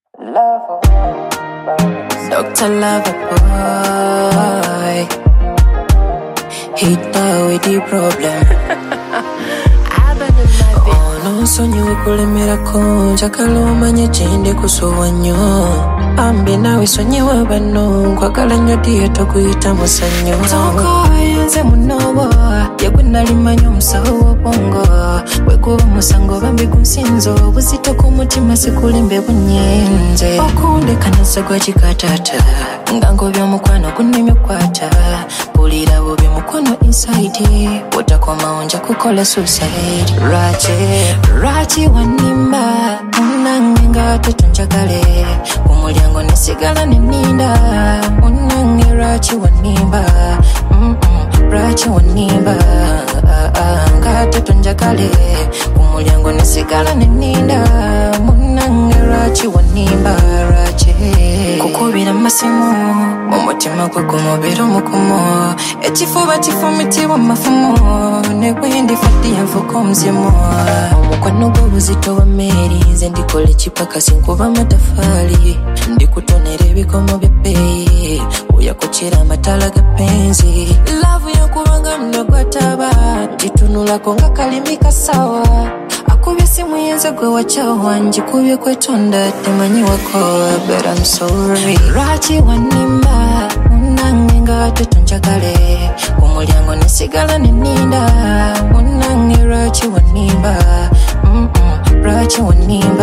Dr. Lover Boy, hit her with the problem. Ono nsonyiwe kulemerako njagala omanye kyende kusowa nnyo bambi naawe sonyiwa bano nkwagala nnyo diye tokuyita musanyo tokoye nze munobo yegwe nalimanya omusawo w'obwongo bwekuba omusango bambi gunsinzo obuzito ku mutima sikulimbe bunyenze okundekaniza gwa kikatata nga ngobya omukwano gunneme kwata pulira bubi mukono inside butakomawo nja kukola suicide Lwaki wanimba munange nga tetonjagale ku mulyango nesigala neninda munange lwaki wanimba lwaki wanimba nga tetonjagale ku mulyango nesigala neninda munange lwaki wanimba lwaki kukubira amasimu umutima gwe gumubira omukumo ekifuba kifumitibwa amafumo nebwendi fati yanfuka omuzimu omukwano gw'obuzito bwa meeri nze ndikola ekipakasi nkuba amatafaali ndikutonera ebikomo by'ebbeeyi oyakukira amatala ga penzi laavu yakubanga muno gwataba ngitunulako nga kalimi kasawa akubye simu yenze gwe wacawa ngikubye kwetonda temanyi wako but I'm sorry lwaki wanimba munange nga tetonjagale ku mulyango nesigala neninda munange lwaki wanimba lwaki wanimba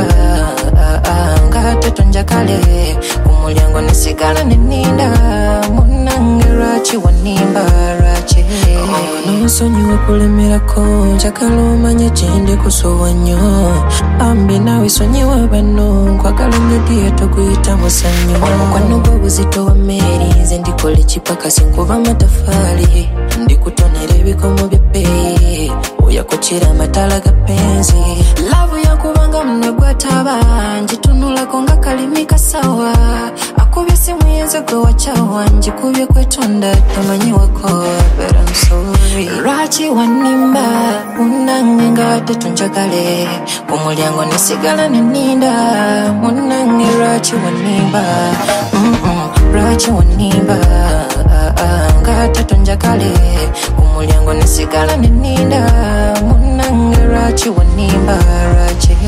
nga tetonjagale ku mulyango nesigala neninda munange lwaki wanimba lwaki nsonyiwe kulemerako njagala omanye kyende kusowa nnyo bambi naawe sonyiwa bano nkwagala nnyo diye tokuyita musanyo omukwano gw'obuzito wa meeri nze ndikola ekipakasi nkuba amatafaali ndikutonera ebikomo by'ebbeeyi oyakukira amatala ga penzi laavu yakubanga muno gwataba ngitunulako nga kalimi kasawa akubye simu yenze gwe wacawa ngikubye kwetonda temanyi wako but I'm sorry lwaki wanimba munange nga tetonjagale ku mulyango nesigala neninda munange lwaki wanimba lwaki wanimba nga tetonjagale ku mulyango nesigala neninda munange lwaki wanimba lwaki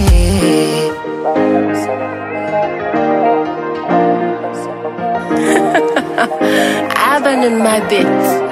Abandon my bits.